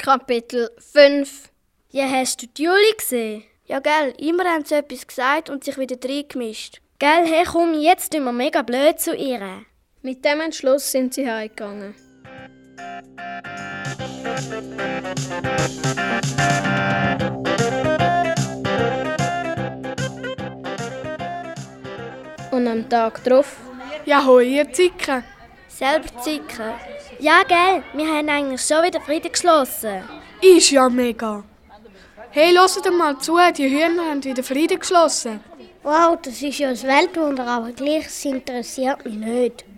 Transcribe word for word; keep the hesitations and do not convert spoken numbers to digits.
Kapitel fünf. Ja, hast du die Juli gesehen? Ja, gell, immer haben sie etwas gesagt und sich wieder reingemischt. Gell, hey, komm, jetzt tun wir mega blöd zu ihr. Mit dem Entschluss sind sie heimgegangen. Und am Tag darauf? Ja, hoi, ihr Zicken. Selber zicken. Ja, gell, wir haben eigentlich schon wieder Frieden geschlossen. Ist ja mega. Hey, hört mal zu, die Hühner haben wieder Frieden geschlossen. Wow, das ist ja ein Weltwunder, aber gleich es interessiert mich nicht.